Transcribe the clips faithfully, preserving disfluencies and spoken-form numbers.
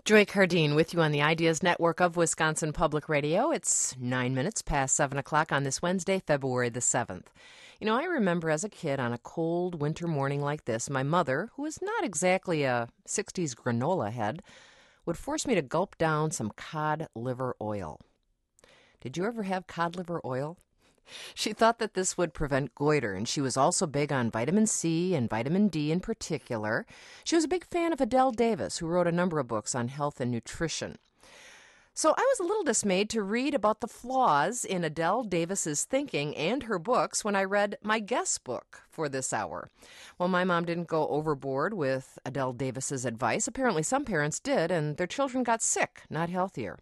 Joy Cardine with you on the Ideas Network of Wisconsin Public Radio. It's nine minutes past seven o'clock on this Wednesday, February the seventh. You know, I remember as a kid on a cold winter morning like this, my mother, who was not exactly a sixties granola head, would force me to gulp down some cod liver oil. Did you ever have cod liver oil? She thought that this would prevent goiter, and she was also big on vitamin C and vitamin D in particular. She was a big fan of Adele Davis, who wrote a number of books on health and nutrition. So I was a little dismayed to read about the flaws in Adele Davis's thinking and her books when I read my guest book for this hour. Well, my mom didn't go overboard with Adele Davis's advice. Apparently some parents did, and their children got sick, not healthier.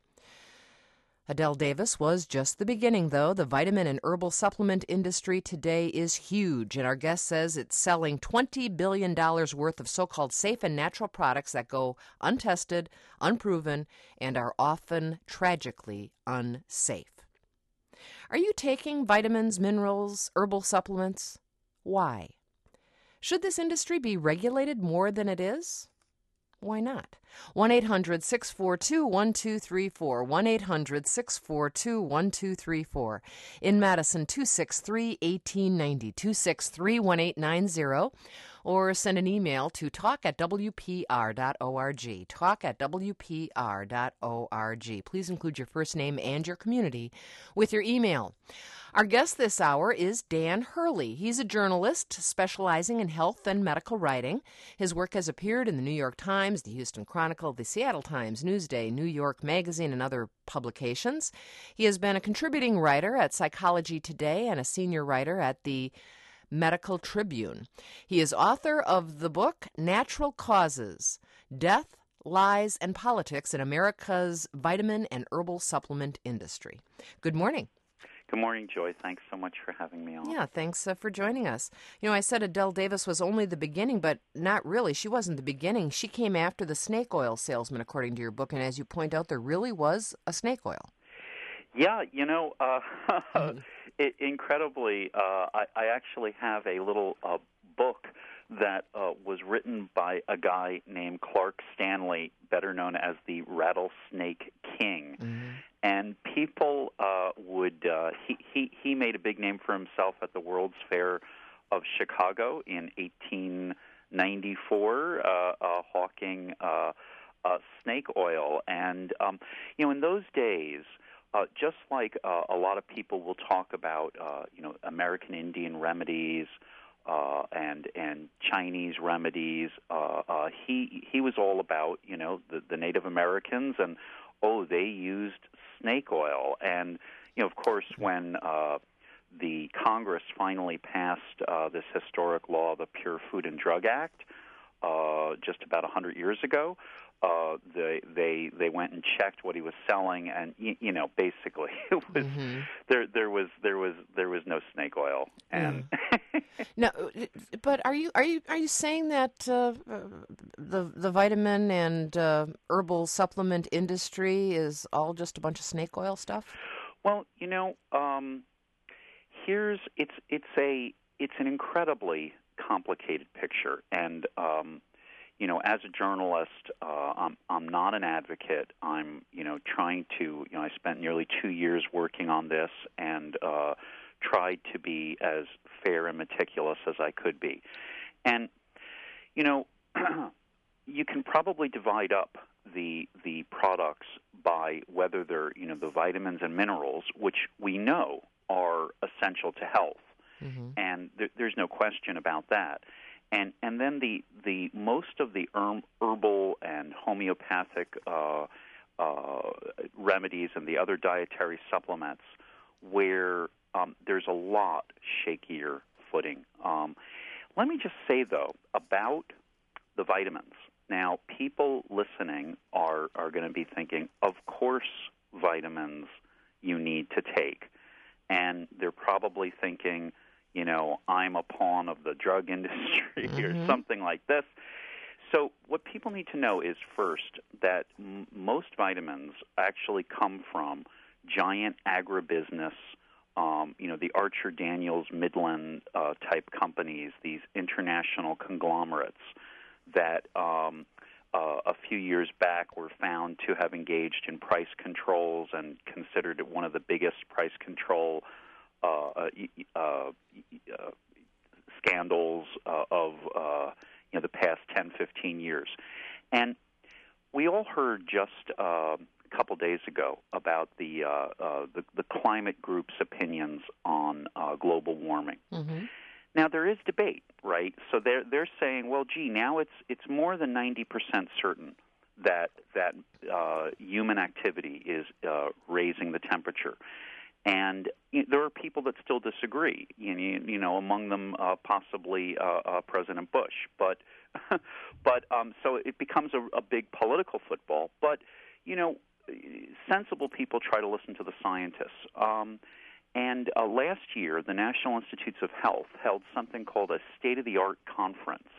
Adele Davis was just the beginning, though. The vitamin and herbal supplement industry today is huge, and our guest says it's selling twenty billion dollars worth of so-called safe and natural products that go untested, unproven, and are often tragically unsafe. Are you taking vitamins, minerals, herbal supplements? Why? Should this industry be regulated more than it is? Why not? one eight hundred six four two one two three four. one eight hundred six four two one two three four. In Madison, two six three, one eight nine zero. two six three, one eight nine zero. Or send an email to talk at w p r dot org. talk at w p r dot org. Please include your first name and your community with your email. Our guest this hour is Dan Hurley. He's a journalist specializing in health and medical writing. His work has appeared in the New York Times, the Houston Chronicle, the Seattle Times, Newsday, New York Magazine, and other publications. He has been a contributing writer at Psychology Today and a senior writer at the Medical Tribune. He is author of the book Natural Causes: Death, Lies, and Politics in America's Vitamin and Herbal Supplement Industry. Good morning. Good morning, Joy. Thanks so much for having me on. Yeah, thanks uh, for joining us. You know, I said Adele Davis was only the beginning, but not really. She wasn't the beginning. She came after the snake oil salesman, according to your book, and as you point out, there really was a snake oil. Yeah, you know, uh, it, incredibly, uh, I, I actually have a little uh, book that uh, was written by a guy named Clark Stanley, better known as the Rattlesnake King. Mm-hmm. And people uh, would, uh, he, he, he made a big name for himself at the World's Fair of Chicago in eighteen ninety-four, uh, uh, hawking uh, uh, snake oil. And, um, you know, in those days, uh, just like uh, a lot of people will talk about, uh, you know, American Indian remedies, Uh, and and Chinese remedies. Uh, uh, he he was all about, you know, the, the Native Americans, and oh, they used snake oil. And you know, of course, when uh, the Congress finally passed uh, this historic law, the Pure Food and Drug Act, uh, just about a hundred years ago, uh, they they they went and checked what he was selling, and you, you know, basically, it was mm-hmm. there there was there was there was no snake oil. And mm. No, but are you are you are you saying that uh, the the vitamin and uh, herbal supplement industry is all just a bunch of snake oil stuff? Well, you know, um, here's it's it's a it's an incredibly complicated picture, and um, you know, as a journalist, uh, I'm I'm not an advocate. I'm you know trying to you know I spent nearly two years working on this, and uh, tried to be as fair and meticulous as I could be. And, you know, you can probably divide up the the products by whether they're, you know, the vitamins and minerals, which we know are essential to health. Mm-hmm. And there, there's no question about that. And and then the, the most of the herb, herbal and homeopathic uh, uh, remedies and the other dietary supplements where Um, there's a lot shakier footing. Um, let me just say, though, about the vitamins. Now, people listening are, are going to be thinking, of course, vitamins you need to take. And they're probably thinking, you know, I'm a pawn of the drug industry mm-hmm. or something like this. So what people need to know is, first, that m- most vitamins actually come from giant agribusiness, Um, you know, the Archer Daniels Midland uh, type companies, these international conglomerates that um, uh, a few years back were found to have engaged in price controls and considered it one of the biggest price control uh, uh, uh, uh, scandals uh, of uh, you know the past ten, fifteen years. And we all heard just uh, a couple days ago about the, uh, uh, the the climate group's opinions on uh, global warming. Mm-hmm. Now there is debate, right? So they're they're saying, well, gee, now it's it's more than ninety percent certain that that uh, human activity is uh, raising the temperature, and you know, there are people that still disagree. You know, you know among them uh, possibly uh, uh, President Bush, but but um, so it becomes a, a big political football. But you know, sensible people try to listen to the scientists. Um, And uh, last year, the National Institutes of Health held something called a state-of-the-art conference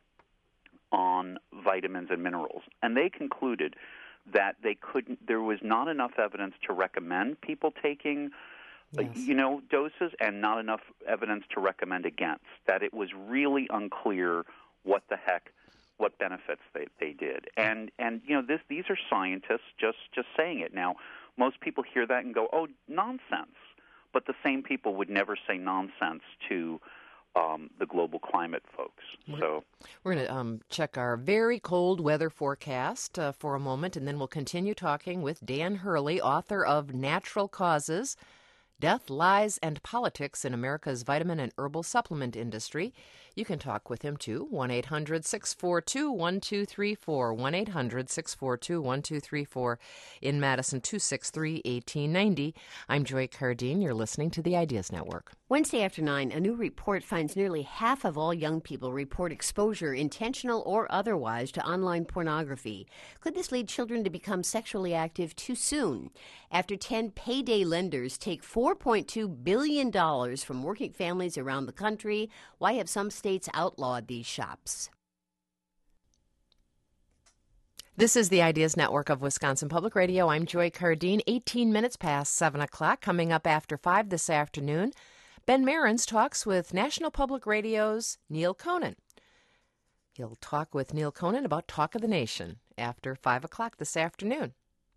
on vitamins and minerals, and they concluded that they couldn't. There was not enough evidence to recommend people taking, yes. uh, you know, doses, and not enough evidence to recommend against. That it was really unclear what the heck, what benefits they they did, and and you know, this these are scientists just just saying it. Now, most people hear that and go, "Oh, nonsense." But the same people would never say nonsense to um, the global climate folks. So we're going to um, check our very cold weather forecast uh, for a moment, and then we'll continue talking with Dan Hurley, author of Natural Causes, Death, Lies, and Politics in America's Vitamin and Herbal Supplement Industry. You can talk with him, too, one eight hundred six four two one two three four, one eight hundred six four two one two three four, in Madison, two six three, one eight nine zero. I'm Joy Cardine. You're listening to the Ideas Network. Wednesday after nine, a new report finds nearly half of all young people report exposure, intentional or otherwise, to online pornography. Could this lead children to become sexually active too soon? After ten payday lenders take four point two billion dollars from working families around the country, why have some states outlawed these shops? This is the Ideas Network of Wisconsin Public Radio. I'm Joy Cardine. eighteen minutes past seven o'clock. Coming up after five this afternoon, Ben Marins talks with National Public Radio's Neil Conan. He'll talk with Neil Conan about Talk of the Nation after five o'clock this afternoon.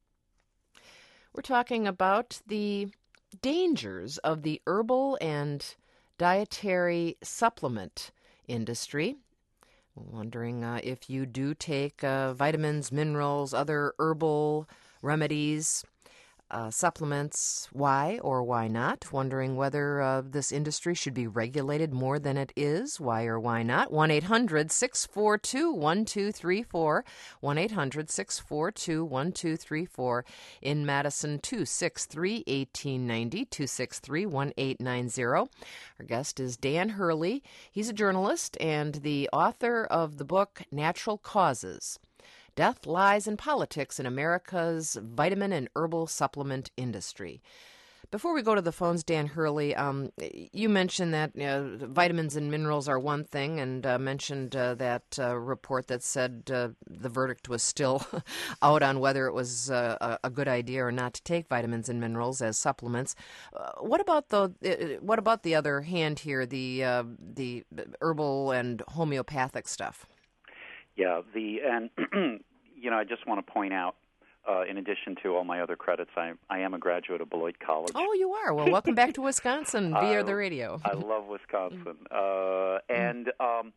We're talking about the dangers of the herbal and dietary supplement industry. Wondering uh, if you do take uh, vitamins, minerals, other herbal remedies, uh, supplements, why or why not? Wondering whether uh, this industry should be regulated more than it is, why or why not? one eight hundred six four two one two three four, one eight hundred six four two one two three four, in Madison, two six three, one eight nine zero, two six three, one eight nine zero. Our guest is Dan Hurley. He's a journalist and the author of the book Natural Causes, Death, Lies, and Politics in America's Vitamin and Herbal Supplement Industry. Before we go to the phones, Dan Hurley, um, you mentioned that you know, vitamins and minerals are one thing, and uh, mentioned uh, that uh, report that said uh, the verdict was still out on whether it was uh, a good idea or not to take vitamins and minerals as supplements. Uh, what about the uh, what about the other hand here, the uh, the herbal and homeopathic stuff? Yeah, the and you know, I just want to point out, uh, in addition to all my other credits, I I am a graduate of Beloit College. Oh, you are. Well, welcome back to Wisconsin via I, the radio. I love Wisconsin, uh, and um,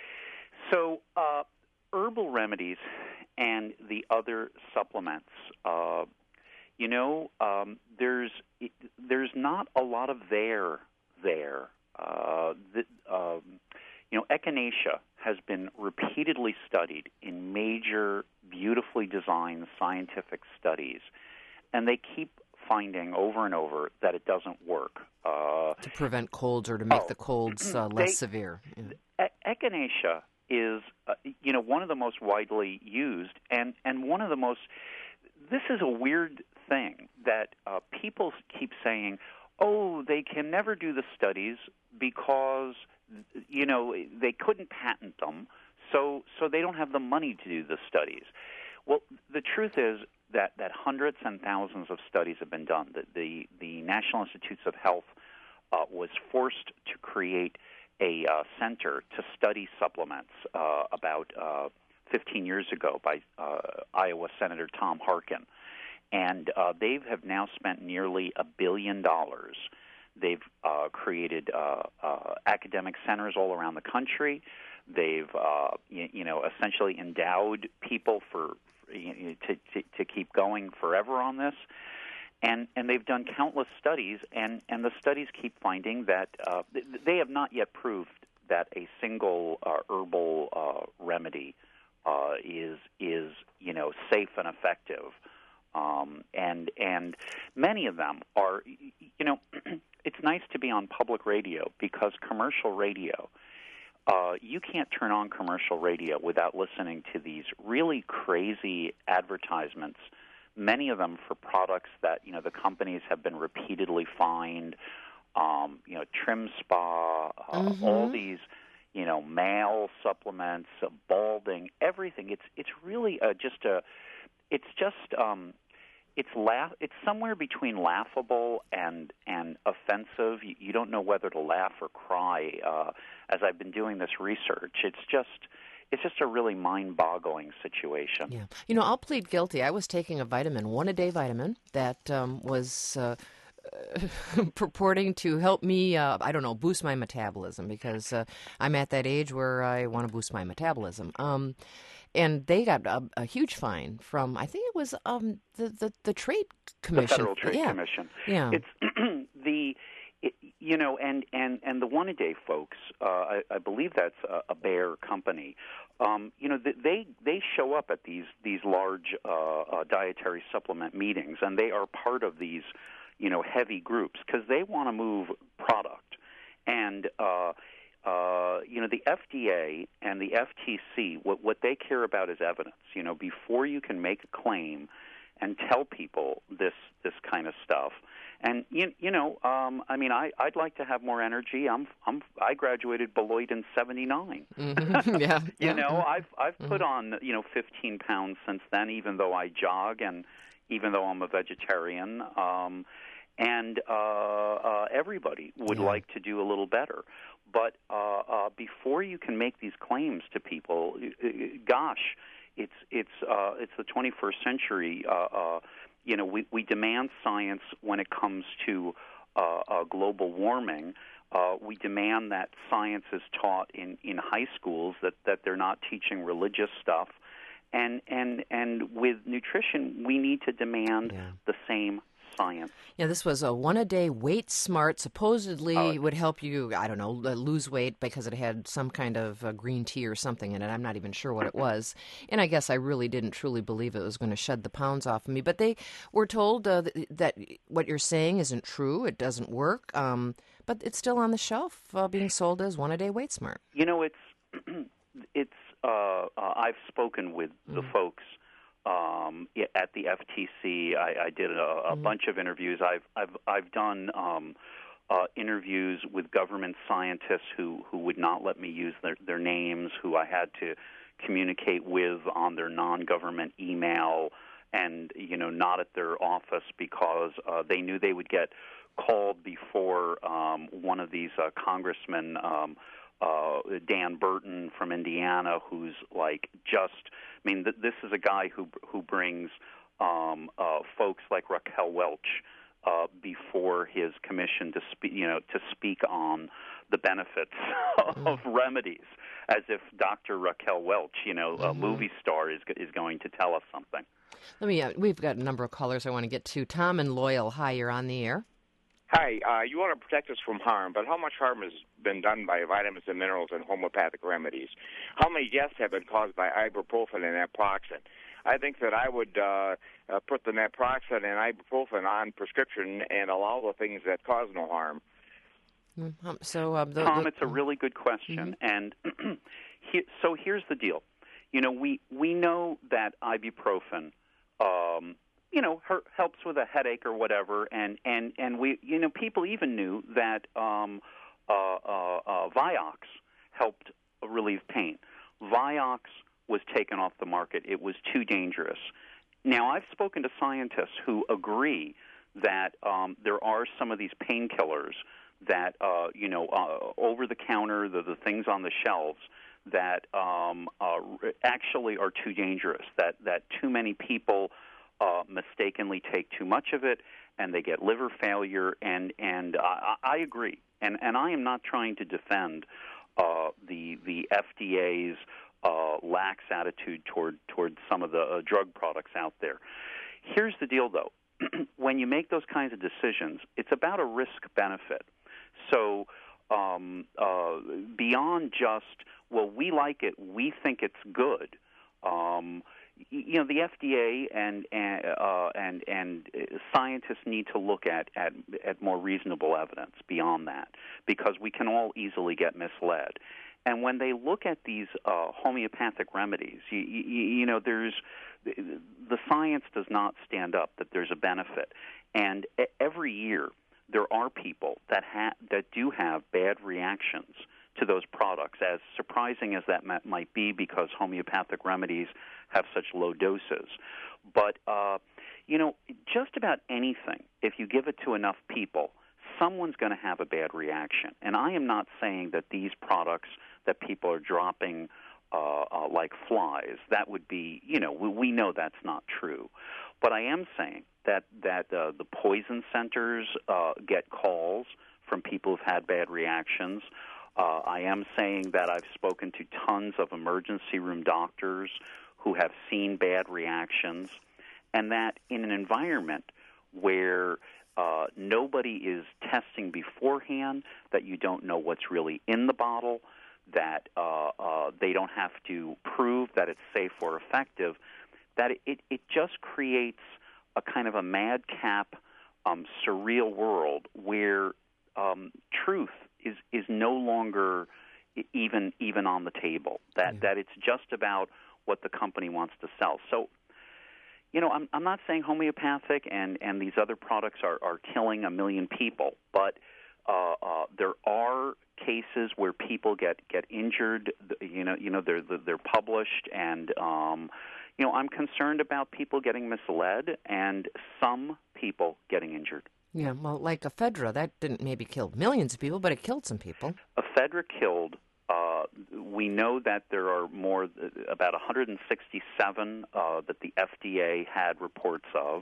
so uh, herbal remedies and the other supplements. Uh, you know, um, there's there's not a lot of there there. Uh, the, um, you know, echinacea has been repeatedly studied in major, beautifully designed scientific studies, and they keep finding over and over that it doesn't work. Uh, to prevent colds or to make oh, the colds uh, less they, severe. Yeah. E- echinacea is, uh, you know, one of the most widely used, and, and one of the most, this is a weird thing that uh, people keep saying, oh, they can never do the studies because, you know, they couldn't patent them, so so they don't have the money to do the studies. Well, the truth is that, that hundreds and thousands of studies have been done. The, the, the National Institutes of Health uh, was forced to create a uh, center to study supplements, uh, about uh, fifteen years ago by uh, Iowa Senator Tom Harkin. And uh, they have now spent nearly a billion dollars. They've uh, created uh, uh, academic centers all around the country. They've, uh, you, you know, essentially endowed people for you know, to, to to keep going forever on this. And and they've done countless studies, and, and the studies keep finding that uh, they have not yet proved that a single uh, herbal uh, remedy uh, is is you know safe and effective. Um, and and many of them are, you know, it's nice to be on public radio because commercial radio, uh, you can't turn on commercial radio without listening to these really crazy advertisements, many of them for products that, you know, the companies have been repeatedly fined, um, you know, Trim Spa, uh, mm-hmm. all these, you know, male supplements, uh, balding, everything. It's it's really uh, just a, it's just, um, It's laugh. It's somewhere between laughable and and offensive. You, you don't know whether to laugh or cry. Uh, as I've been doing this research, it's just it's just a really mind-boggling situation. Yeah, you know, I'll plead guilty. I was taking a vitamin, one a day vitamin that um, was uh, purporting to help me. Uh, I don't know, boost my metabolism because uh, I'm at that age where I want to boost my metabolism. Um, And they got a, a huge fine from, I think it was um, the, the, the Trade Commission. The Federal Trade yeah. Commission. Yeah. It's the, it, you know, and, and, and the one-a-day folks, uh, I, I believe that's a, a Bayer company, um, you know, they, they show up at these, these large uh, uh, dietary supplement meetings, and they are part of these, you know, heavy groups because they want to move product. And, uh Uh, you know, the F D A and the F T C, what, what they care about is evidence. You know, before you can make a claim and tell people this this kind of stuff. And, you, you know, um, I mean, I, I'd like to have more energy. I'm, I'm, I graduated Beloit in seventy-nine. Mm-hmm. Yeah. you yeah. know, I've, I've put on, you know, fifteen pounds since then, even though I jog and even though I'm a vegetarian. Um, and uh, uh, everybody would yeah. like to do a little better. But uh, uh, before you can make these claims to people, gosh, it's it's uh, it's the twenty-first century. Uh, uh, you know, we, we demand science when it comes to uh, uh, global warming. Uh, we demand that science is taught in, in high schools, that, that they're not teaching religious stuff. And and and with nutrition, we need to demand yeah. the same science. Yeah, this was a one-a-day Weight Smart. Supposedly uh, would help you, I don't know, lose weight because it had some kind of uh, green tea or something in it. I'm not even sure what it was. And I guess I really didn't truly believe it was going to shed the pounds off of me. But they were told uh, that what you're saying isn't true. It doesn't work. Um, but it's still on the shelf uh, being sold as one-a-day Weight Smart. You know, it's, it's uh, uh, I've spoken with mm. the folks Um, at the F T C. I, I did a, a mm-hmm. bunch of interviews. I've I've I've done um, uh, interviews with government scientists who, who would not let me use their, their names, who I had to communicate with on their non-government email, and you know not at their office because uh, they knew they would get called before um, one of these uh, congressmen. Um, Uh, Dan Burton from Indiana, who's like just, I mean, th- this is a guy who who brings um, uh, folks like Raquel Welch uh, before his commission to speak, you know, to speak on the benefits mm-hmm. of remedies, as if Doctor Raquel Welch, you know, mm-hmm. a movie star, is is going to tell us something. Let me. Uh, we've got a number of callers I want to get to. Tom and Loyal, hi, you're on the air. Hi, uh, you want to protect us from harm, but how much harm has been done by vitamins and minerals and homeopathic remedies? How many deaths have been caused by ibuprofen and naproxen? I think that I would uh, uh, put the naproxen and ibuprofen on prescription and allow the things that cause no harm. Mm-hmm. So, uh, the, Tom, the, it's a really good question, mm-hmm. and he, so here's the deal. You know, we we know that ibuprofen. Um, you know, her, helps with a headache or whatever, and, and, and we, you know, people even knew that um, uh, uh, uh, Vioxx helped relieve pain. Vioxx was taken off the market. It was too dangerous. Now, I've spoken to scientists who agree that um, there are some of these painkillers that, uh, you know, uh, over the counter, the, the things on the shelves, that um, uh, actually are too dangerous, that, that too many people uh, mistakenly take too much of it, and they get liver failure, and, and I, I agree. And, and I am not trying to defend uh, the, the F D A's uh, lax attitude toward, toward some of the uh, drug products out there. Here's the deal, though. When you make those kinds of decisions, it's about a risk-benefit. So um, uh, beyond just, well, we like it, we think it's good, um, you know, the F D A and and uh, and, and scientists need to look at, at at more reasonable evidence beyond that, because we can all easily get misled. And when they look at these uh, homeopathic remedies, you, you, you know, there's the science does not stand up that there's a benefit. And every year there are people that ha- that do have bad reactions to those products, as surprising as that might be, because homeopathic remedies have such low doses. But, uh, you know, just about anything, if you give it to enough people, someone's going to have a bad reaction. And I am not saying that these products that people are dropping uh, uh, like flies, that would be, you know, we, we know that's not true. But I am saying that, that uh, the poison centers uh, get calls from people who've had bad reactions. Uh, I am saying that I've spoken to tons of emergency room doctors who have seen bad reactions, and that in an environment where uh, nobody is testing beforehand, that you don't know what's really in the bottle, that uh, uh, they don't have to prove that it's safe or effective, that it, it just creates a kind of a madcap, um, surreal world where um, truth is is no longer even even on the table. That yeah. that it's just about what the company wants to sell. So, you know, I'm I'm not saying homeopathic and, and these other products are, are killing a million people, but uh, uh, there are cases where people get, get injured. You know, you know they're they're published, and um, you know, I'm concerned about people getting misled and some people getting injured. Yeah, well, like ephedra, that didn't maybe kill millions of people, but it killed some people. Ephedra killed. Uh, we know that there are more, about one hundred sixty-seven uh, that the F D A had reports of.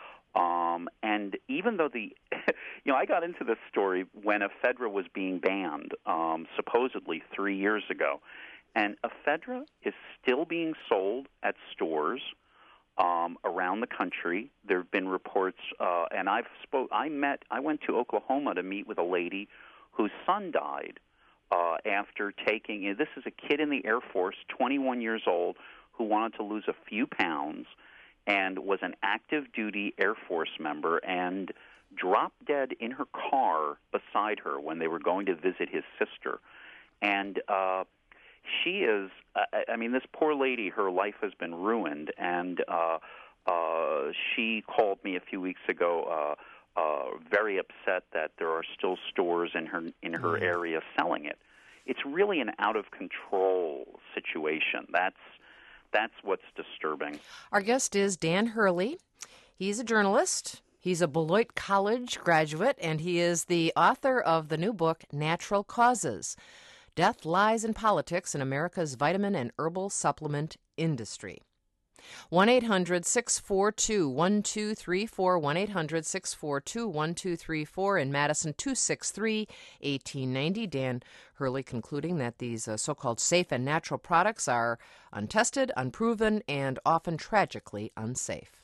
Um, and even though the, you know, I got into this story when ephedra was being banned, um, supposedly three years ago. And ephedra is still being sold at stores Um, around the country. There have been reports, uh, and I've spoke. I met. I went to Oklahoma to meet with a lady whose son died uh, after taking. You know, this is a kid in the Air Force, twenty-one years old, who wanted to lose a few pounds, and was an active duty Air Force member, and dropped dead in her car beside her when they were going to visit his sister, and. Uh, She is, uh, I mean, this poor lady, her life has been ruined, and uh, uh, she called me a few weeks ago uh, uh, very upset that there are still stores in her in her mm. area selling it. It's really an out-of-control situation. That's, that's what's disturbing. Our guest is Dan Hurley. He's a journalist. He's a Beloit College graduate, and he is the author of the new book, Natural Causes: Death, Lies, and Politics in America's Vitamin and Herbal Supplement Industry. one eight hundred six four two one two three four, one eight hundred six four two one two three four, in Madison, two six three, one eight nine zero. Dan Hurley concluding that these uh, so-called safe and natural products are untested, unproven, and often tragically unsafe.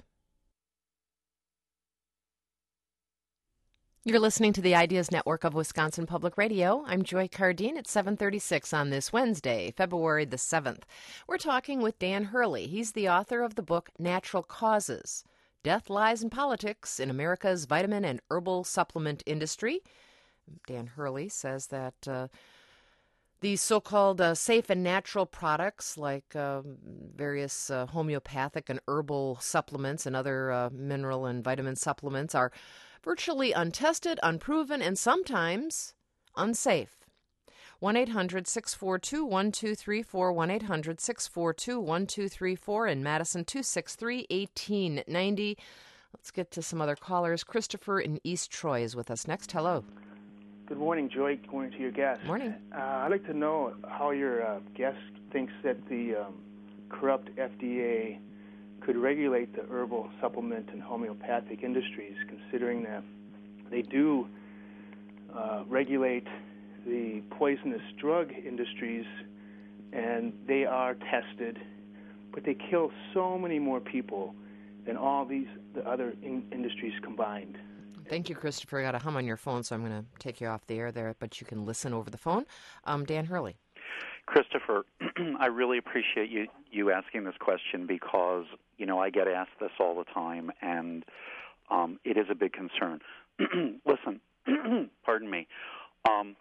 You're listening to the Ideas Network of Wisconsin Public Radio. I'm Joy Cardine at seven thirty-six on this Wednesday, February the seventh. We're talking with Dan Hurley. He's the author of the book Natural Causes: Death, Lies, and Politics in America's Vitamin and Herbal Supplement Industry. Dan Hurley says that uh, these so-called uh, safe and natural products, like uh, various uh, homeopathic and herbal supplements and other uh, mineral and vitamin supplements, are virtually untested, unproven, and sometimes unsafe. one eight hundred six four two one two three four, one eight hundred six four two one two three four, in Madison, two six three, one eight nine zero. Let's get to some other callers. Christopher in East Troy is with us next. Hello. Good morning, Joy. Good morning to your guest. Morning. Uh, I'd like to know how your uh, guest thinks that the um, corrupt F D A could regulate the herbal supplement and homeopathic industries, considering that they do uh, regulate the poisonous drug industries, and they are tested, but they kill so many more people than all these the other in- industries combined. Thank you, Christopher. I got a hum on your phone, so I'm going to take you off the air there, but you can listen over the phone. Um, Dan Hurley. Christopher, I really appreciate you, you asking this question because, you know, I get asked this all the time, and um, it is a big concern. Listen, pardon me. Um,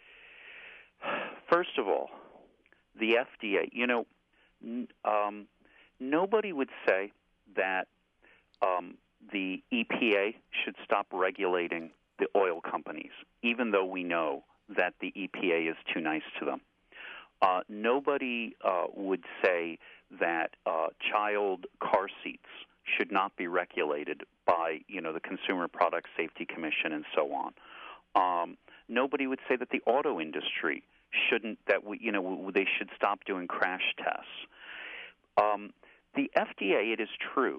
first of all, the F D A, you know, n- um, nobody would say that um, the E P A should stop regulating the oil companies, even though we know that the E P A is too nice to them. Uh, nobody uh, would say that uh, child car seats should not be regulated by, you know, the Consumer Product Safety Commission and so on. Um, nobody would say that the auto industry shouldn't, that we, you know, they should stop doing crash tests. Um, the F D A, it is true,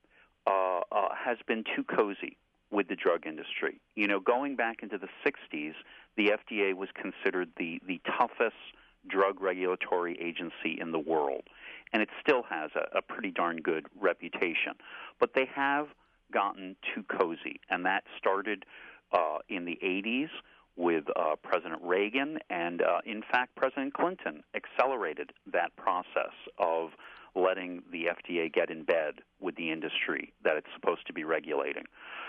uh, uh, has been too cozy with the drug industry. You know, going back into the sixties, the F D A was considered the, the toughest drug regulatory agency in the world, and it still has a, a pretty darn good reputation. But they have gotten too cozy, and that started uh, in the eighties with uh, President Reagan, and uh, in fact, President Clinton accelerated that process of letting the F D A get in bed with the industry that it's supposed to be regulating.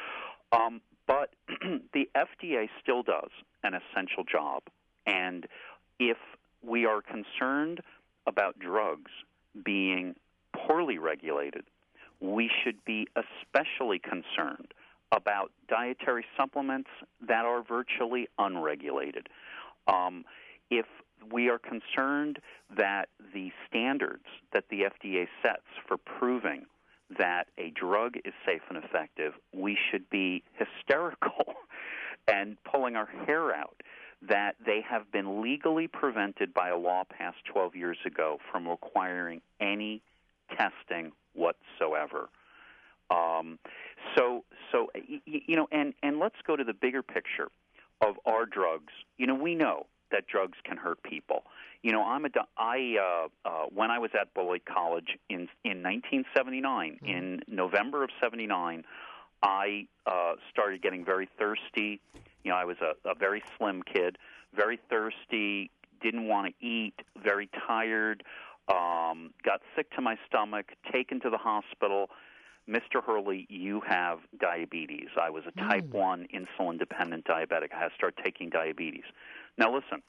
Um, but the F D A still does an essential job, and if we are concerned about drugs being poorly regulated, we should be especially concerned about dietary supplements that are virtually unregulated. Um, if we are concerned that the standards that the F D A sets for proving that a drug is safe and effective, we should be hysterical and pulling our hair out that they have been legally prevented by a law passed twelve years ago from requiring any testing whatsoever. Um, so, so you know, and, and let's go to the bigger picture of our drugs. You know, we know that drugs can hurt people. You know, I'm a, I, uh, uh, when I was at Beloit College in, in nineteen seventy-nine, mm-hmm. in November of seventy-nine, I uh, started getting very thirsty. You know, I was a, a very slim kid, very thirsty, didn't want to eat, very tired, um, got sick to my stomach, taken to the hospital. Mister Hurley, you have diabetes. I was a type mm. one insulin-dependent diabetic. I had to start taking diabetes. Now, listen,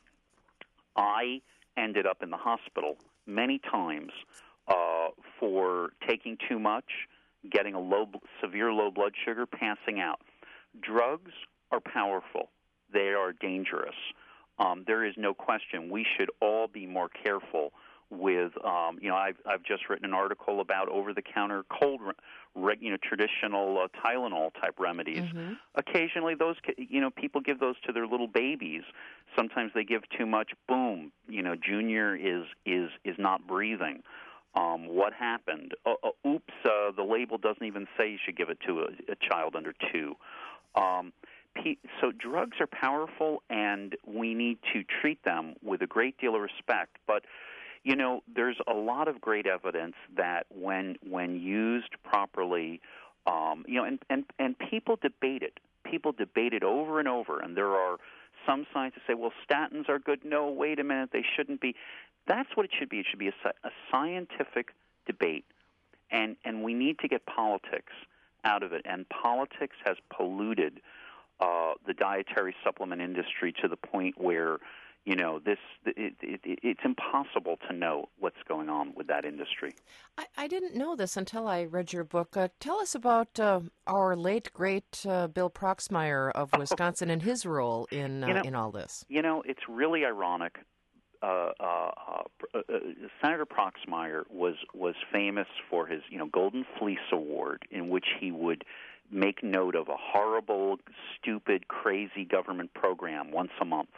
I ended up in the hospital many times uh, for taking too much, getting a low, severe low blood sugar, passing out. Drugs are powerful. They are dangerous. Um, there is no question. We should all be more careful with, um, you know, I've, I've just written an article about over-the-counter cold, re- you know, traditional uh, Tylenol-type remedies. Mm-hmm. Occasionally, those, you know, people give those to their little babies. Sometimes they give too much. Boom, you know, Junior is is is not breathing. Um, what happened? Uh, uh, oops, uh, the label doesn't even say you should give it to a, a child under two. Um, So drugs are powerful, and we need to treat them with a great deal of respect. But, you know, there's a lot of great evidence that when when used properly, um, you know, and, and, and people debate it. People debate it over and over, and there are some scientists say, well, statins are good. No, wait a minute, they shouldn't be. That's what it should be. It should be a, a scientific debate, and, and we need to get politics out of it. And politics has polluted Uh, the dietary supplement industry to the point where, you know, this it, it, it's impossible to know what's going on with that industry. I, I didn't know this until I read your book. Uh, tell us about uh, our late, great uh, Bill Proxmire of Wisconsin and his role in uh, you know, in all this. You know, it's really ironic. Uh, uh, uh, uh, Senator Proxmire was was famous for his, you know, Golden Fleece Award, in which he would make note of a horrible, stupid, crazy government program once a month.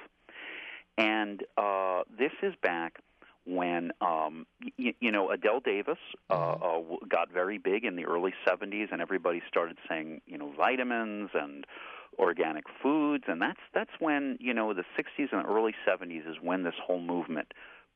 And uh, this is back when, um, y- you know, Adele Davis uh, uh, got very big in the early seventies, and everybody started saying, you know, vitamins and organic foods, and that's that's when, you know, the sixties and early seventies is when this whole movement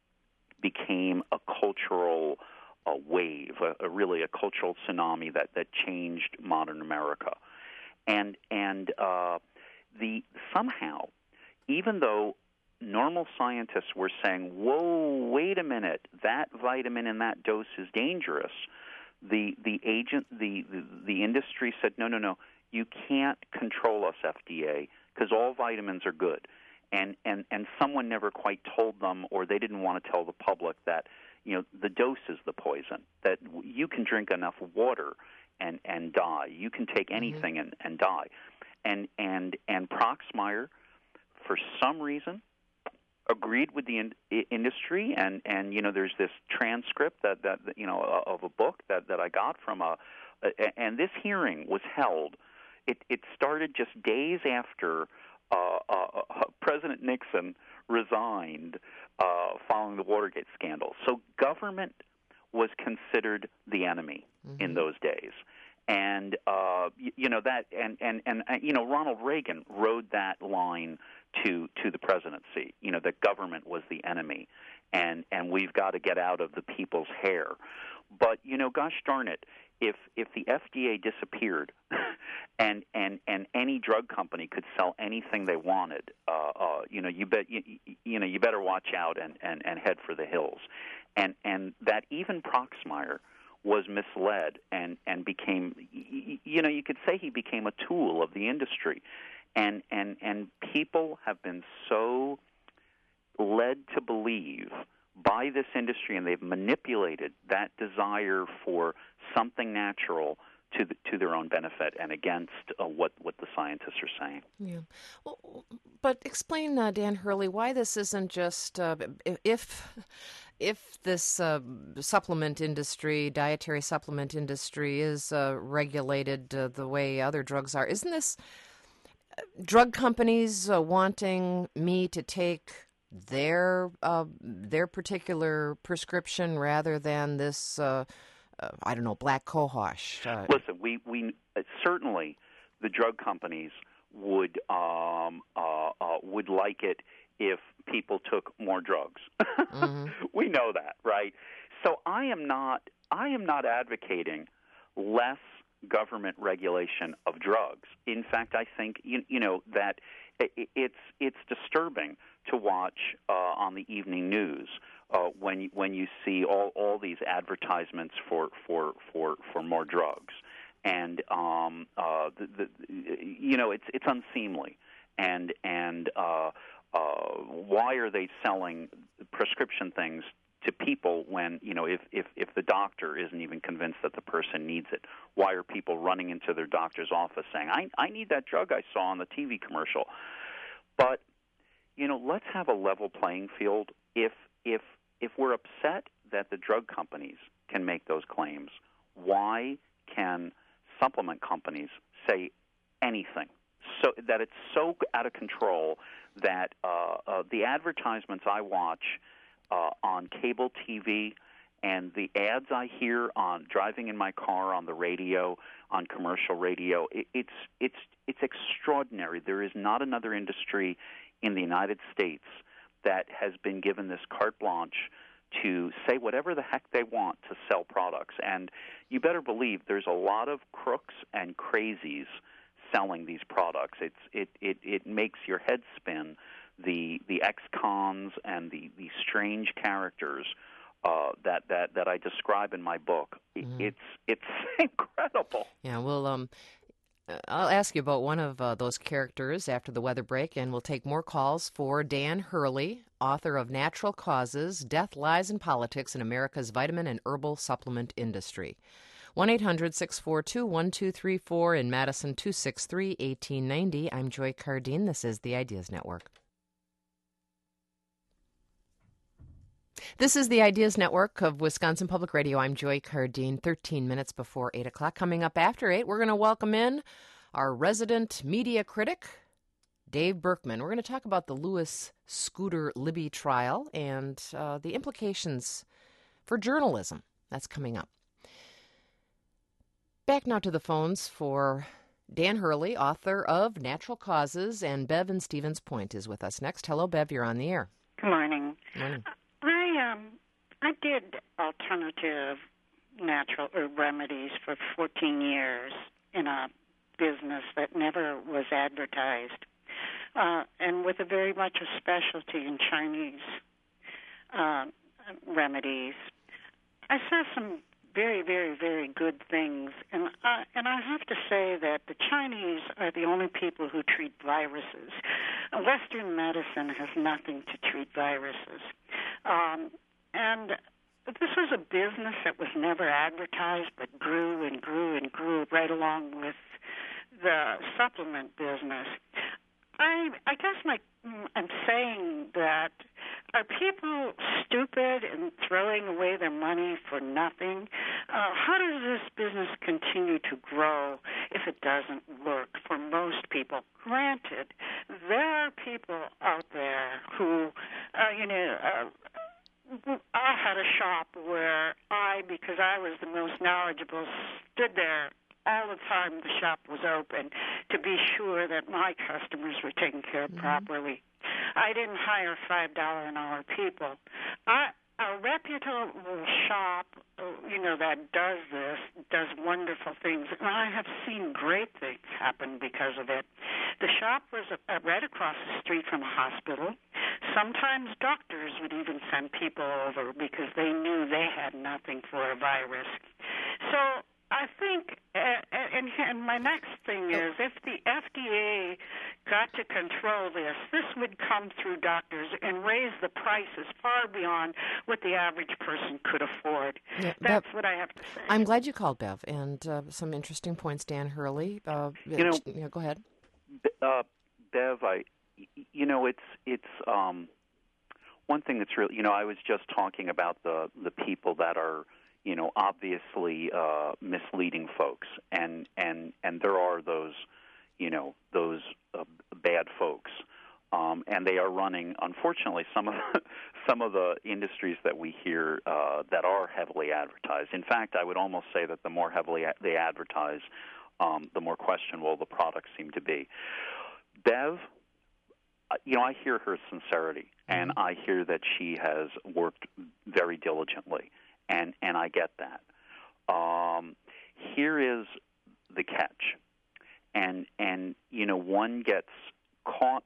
became a cultural a wave, a, a really a cultural tsunami that, that changed modern America. And and uh, the somehow, even though normal scientists were saying, whoa, wait a minute, that vitamin in that dose is dangerous, the the agent the, the, the industry said, no, no, no, you can't control us, F D A, because all vitamins are good. And, and and someone never quite told them, or they didn't want to tell the public that, you know, the dose is the poison, that you can drink enough water and, and die. You can take anything mm-hmm. and, and die. And and and Proxmire, for some reason, agreed with the in, industry, and, and you know, there's this transcript that, that you know of a book that, that I got from a, a and this hearing was held. It it started just days after uh, uh, President Nixon resigned uh, following the Watergate scandal. So government was considered the enemy mm-hmm. in those days. And uh, you, you know that, and, and, and uh, you know Ronald Reagan rode that line to to the presidency. You know that government was the enemy, and and we've got to get out of the people's hair. But you know, gosh darn it, if if the F D A disappeared, and and and any drug company could sell anything they wanted, uh, uh, you know, you bet you, you know you better watch out and, and, and head for the hills, and and that even Proxmire was misled and, and became, you know, you could say he became a tool of the industry. And, and, and people have been so led to believe by this industry, and they've manipulated that desire for something natural to the, to their own benefit and against uh, what, what the scientists are saying. Yeah. Well, but explain, uh, Dan Hurley, why this isn't just, uh, if... If this uh, supplement industry, dietary supplement industry, is uh, regulated uh, the way other drugs are, isn't this drug companies uh, wanting me to take their uh, their particular prescription rather than this, uh, uh, I don't know, black cohosh? Uh, Listen, we, we uh, certainly the drug companies would um, uh, uh, would like it if people took more drugs. Mm-hmm. We know that, right? So I am not I am not advocating less government regulation of drugs. In fact, I think you, you know that it, it's it's disturbing to watch uh, on the evening news uh, when you, when you see all, all these advertisements for for, for, for more drugs, and um, uh, the, the, you know it's it's unseemly, and and uh, Uh, why are they selling prescription things to people when, you know, if, if, if the doctor isn't even convinced that the person needs it? Why are people running into their doctor's office saying, I, I need that drug I saw on the T V commercial? But, you know, let's have a level playing field. If, if, if we're upset that the drug companies can make those claims, why can supplement companies say anything? So that it's so out of control that uh, uh, the advertisements I watch uh, on cable T V and the ads I hear on driving in my car on the radio, on commercial radio, it, it's it's it's extraordinary. There is not another industry in the United States that has been given this carte blanche to say whatever the heck they want to sell products. And you better believe there's a lot of crooks and crazies selling these products. It's it, it, it makes your head spin. The the ex-cons and the, the strange characters uh, that, that that I describe in my book. Mm-hmm. It's it's incredible. Yeah, well, um, I'll ask you about one of uh, those characters after the weather break, and we'll take more calls for Dan Hurley, author of Natural Causes: Death, Lies, and Politics in America's Vitamin and Herbal Supplement Industry. one eight hundred six four two one two three four, in Madison, two six three one eight nine zero. I'm Joy Cardine. This is the Ideas Network. This is the Ideas Network of Wisconsin Public Radio. I'm Joy Cardine, thirteen minutes before eight o'clock. Coming up after eight, we're going to welcome in our resident media critic, Dave Berkman. We're going to talk about the Lewis Scooter Libby trial and uh, the implications for journalism. That's coming up. Back now to the phones for Dan Hurley, author of Natural Causes, and Bev in Stevens Point is with us next. Hello, Bev. You're on the air. Good morning. Good morning. I um I did alternative natural herb remedies for fourteen years in a business that never was advertised, uh, and with a very much a specialty in Chinese uh, remedies. I saw some very, very, very good things, and I, and I have to say that the Chinese are the only people who treat viruses. Western medicine has nothing to treat viruses. Um, and this was a business that was never advertised but grew and grew and grew right along with the supplement business. I I guess my I'm saying that are people stupid and throwing away their money for nothing? Uh, how does this business continue to grow if it doesn't work for most people? Granted, there are people out there who, uh, you know, uh, I had a shop where I, because I was the most knowledgeable, stood there all the time the shop was open to be sure that my customers were taken care of mm-hmm. properly. I didn't hire five dollars an hour people. I, a reputable shop, you know, that does this, does wonderful things, and I have seen great things happen because of it. The shop was uh, right across the street from a hospital. Sometimes doctors would even send people over because they knew they had nothing for a virus. So I think, uh, and, and my next thing is, if the F D A got to control this, this would come through doctors and raise the prices far beyond what the average person could afford. Yeah, That's Bev, what I have to say. I'm glad you called, Bev, and uh, some interesting points, Dan Hurley. Uh, you know, yeah, go ahead. Uh, Bev, I, you know, it's it's um, one thing that's really, you know, I was just talking about the the people that are, you know, obviously uh, misleading folks, and, and and there are those, you know, those uh, bad folks, um, and they are running. Unfortunately, some of the, some of the industries that we hear uh, that are heavily advertised. In fact, I would almost say that the more heavily they advertise, um, the more questionable the products seem to be. Bev, you know, I hear her sincerity, and I hear that she has worked very diligently. And and I get that. Um, here is the catch, and and you know one gets caught.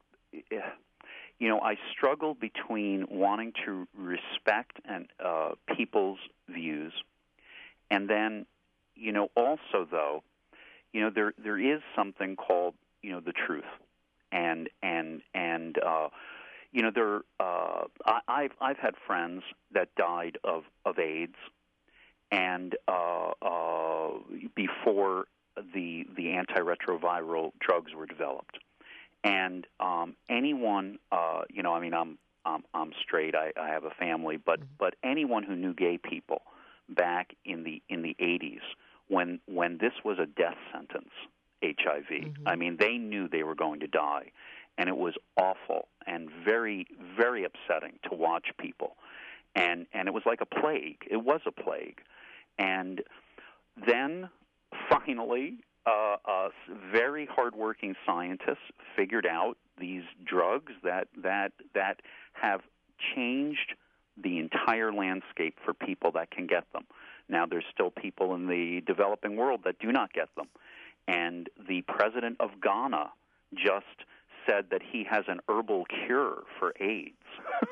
You know, I struggle between wanting to respect and uh, people's views, and then you know also though, you know there there is something called you know the truth, and and and. Uh, You know, there. Uh, I, I've I've had friends that died of, of AIDS, and uh, uh, before the the antiretroviral drugs were developed, and um, anyone, uh, you know, I mean, I'm I'm, I'm straight. I, I have a family, but mm-hmm. but anyone who knew gay people back in the in the eighties, when when this was a death sentence, H I V. Mm-hmm. I mean, they knew they were going to die. And it was awful and very, very upsetting to watch people. And and it was like a plague. It was a plague. And then, finally, uh, uh, very hardworking scientists figured out these drugs that, that, that have changed the entire landscape for people that can get them. Now, there's still people in the developing world that do not get them. And the president of Ghana just said that he has an herbal cure for AIDS,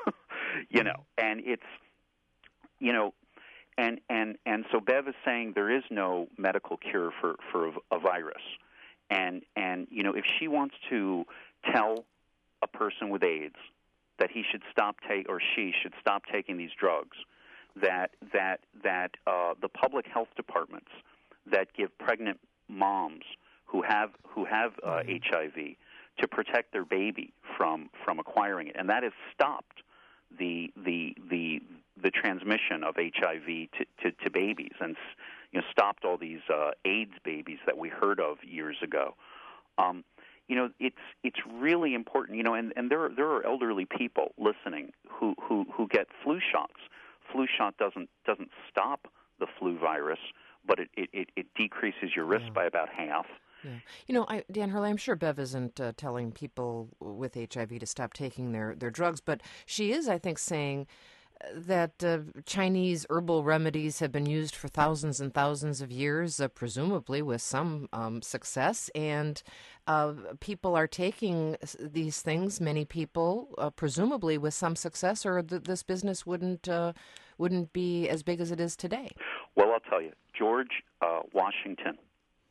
you know, and it's, you know, and, and, and so Bev is saying there is no medical cure for, for a virus. And, and, you know, if she wants to tell a person with AIDS that he should stop take or she should stop taking these drugs, that, that, that uh, the public health departments that give pregnant moms who have, who have uh, H I V to protect their baby from, from acquiring it, and that has stopped the the the the transmission of H I V to, to, to babies, and you know, stopped all these uh, AIDS babies that we heard of years ago. Um, you know, it's it's really important. You know, and, and there are, there are elderly people listening who, who, who get flu shots. Flu shot doesn't doesn't stop the flu virus, but it, it, it decreases your risk yeah. by about half. Yeah. You know, I, Dan Hurley, I'm sure Bev isn't uh, telling people with H I V to stop taking their, their drugs, but she is, I think, saying that uh, Chinese herbal remedies have been used for thousands and thousands of years, uh, presumably with some um, success, and uh, people are taking these things, many people, uh, presumably with some success, or th- this business wouldn't uh, wouldn't be as big as it is today. Well, I'll tell you, George uh, Washington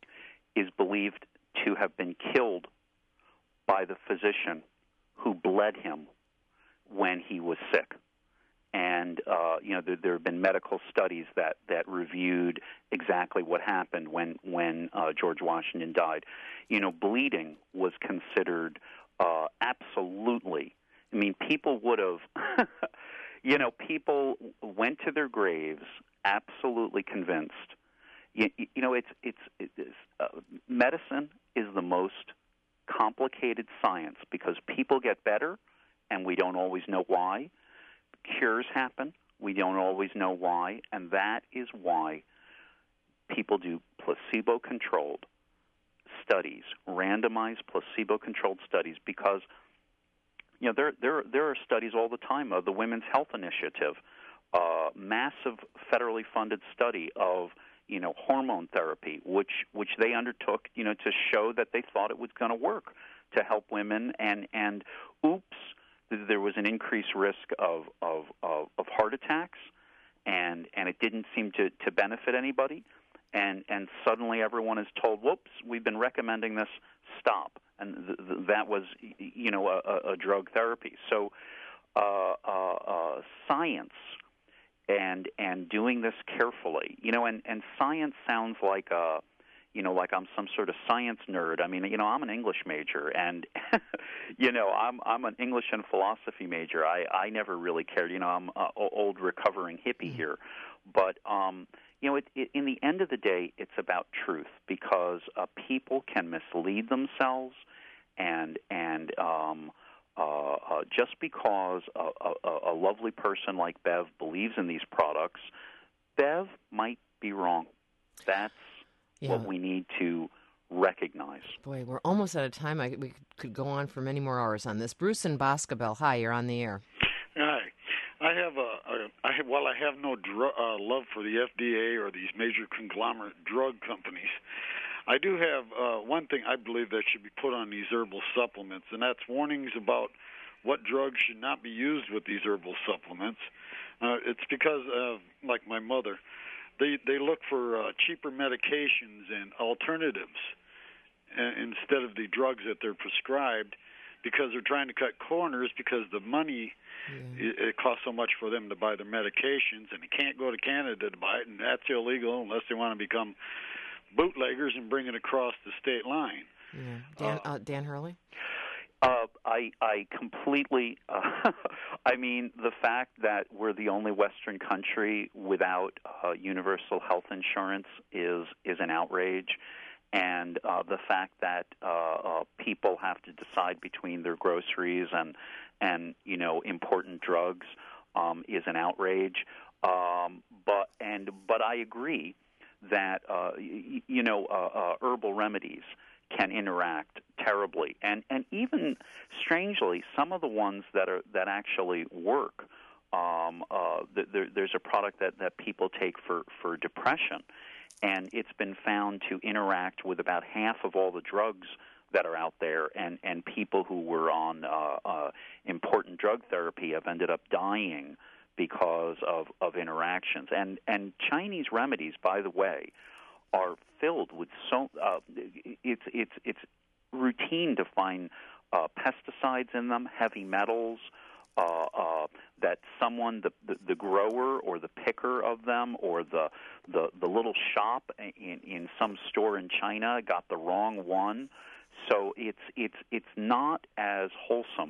is believed to have been killed by the physician who bled him when he was sick. And, uh, you know, there, there have been medical studies that, that reviewed exactly what happened when, when uh, George Washington died. You know, bleeding was considered uh, absolutely, I mean, people would have, you know, people went to their graves absolutely convinced. You, you know, it's, it's, it's uh, medicine is the most complicated science because people get better and we don't always know why. Cures happen. We don't always know why, and that is why people do placebo-controlled studies, randomized placebo-controlled studies, because you know there there there are studies all the time of the Women's Health Initiative, uh, massive federally funded study of you know hormone therapy, which which they undertook you know to show that they thought it was going to work to help women, and and oops. There was an increased risk of, of, of, of heart attacks, and and it didn't seem to, to benefit anybody. And and suddenly everyone is told, "Whoops, we've been recommending this. Stop." And th- th- that was, you know, a, a drug therapy. So, uh, uh, uh, science and and doing this carefully, you know, and, and science sounds like a. You know, like I'm some sort of science nerd. I mean, you know, I'm an English major, and you know, I'm I'm an English and philosophy major. I, I never really cared. You know, I'm an old recovering hippie here, but um, you know, it, it, in the end of the day, it's about truth because uh, people can mislead themselves, and and um, uh, uh, just because a, a, a lovely person like Bev believes in these products, Bev might be wrong. That's Yeah. what we need to recognize. Boy, we're almost out of time. I, we could go on for many more hours on this. Bruce in Boscobel, hi, you're on the air. Hi. I have a, a I have, while I have no dr- uh, love for the F D A or these major conglomerate drug companies, I do have uh, one thing I believe that should be put on these herbal supplements, and that's warnings about what drugs should not be used with these herbal supplements. Uh, it's because, uh, like my mother, They they look for uh, cheaper medications and alternatives uh, instead of the drugs that they're prescribed because they're trying to cut corners because the money, yeah. it, it costs so much for them to buy their medications, and they can't go to Canada to buy it, and that's illegal unless they want to become bootleggers and bring it across the state line. Yeah. Dan, uh, uh, Dan Hurley? Uh, I I completely. Uh, I mean, the fact that we're the only Western country without uh, universal health insurance is is an outrage, and uh, the fact that uh, uh, people have to decide between their groceries and and you know important drugs um, is an outrage. Um, but and but I agree that uh, y- you know uh, uh, herbal remedies can interact terribly, and and even strangely, some of the ones that are that actually work. Um, uh, there, there's a product that, that people take for, for depression, and it's been found to interact with about half of all the drugs that are out there, and, and people who were on uh, uh, important drug therapy have ended up dying because of, of interactions. And and Chinese remedies, by the way, are filled with so uh, it's it's it's routine to find uh, pesticides in them, heavy metals, uh, uh, that someone the, the the grower or the picker of them or the the, the little shop in, in some store in China got the wrong one. So it's it's it's not as wholesome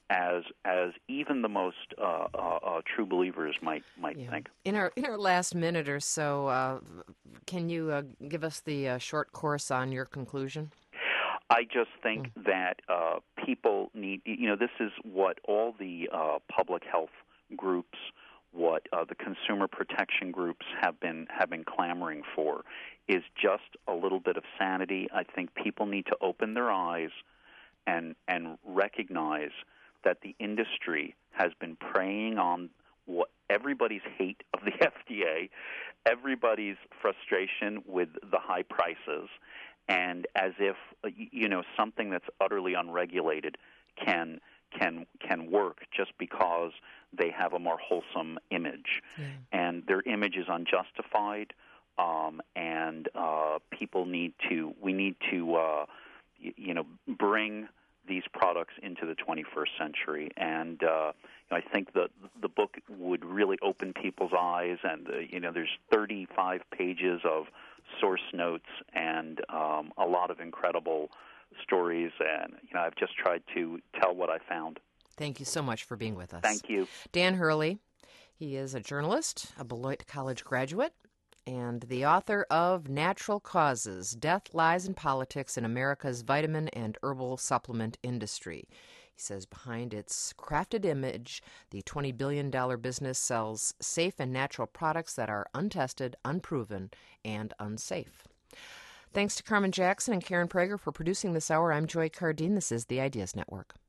as as even the most uh, uh, uh, true believers might might Yeah. think. In our in our last minute or so, uh, can you uh, give us the uh, short course on your conclusion? I just think mm. that uh, people need, you know, this is what all the uh, public health groups, what uh, the consumer protection groups have been have been clamoring for, is just a little bit of sanity. I think people need to open their eyes and and recognize that the industry has been preying on what everybody's hate of the F D A, everybody's frustration with the high prices, and as if, you know, something that's utterly unregulated can can can work just because they have a more wholesome image. Yeah. And their image is unjustified, um, and uh, people need to, we need to, uh, y- you know, bring these products into the twenty-first century. And uh, you know, I think the the book would really open people's eyes. And uh, you know, there's thirty-five pages of source notes and um, a lot of incredible stories. And you know, I've just tried to tell what I found. Thank you so much for being with us. Thank you. Dan Hurley. He is a journalist, a Beloit College graduate, and the author of Natural Causes, Death, Lies, and Politics in America's Vitamin and Herbal Supplement Industry. He says behind its crafted image, the twenty billion dollars business sells safe and natural products that are untested, unproven, and unsafe. Thanks to Carmen Jackson and Karen Prager for producing this hour. I'm Joy Cardine. This is the Ideas Network.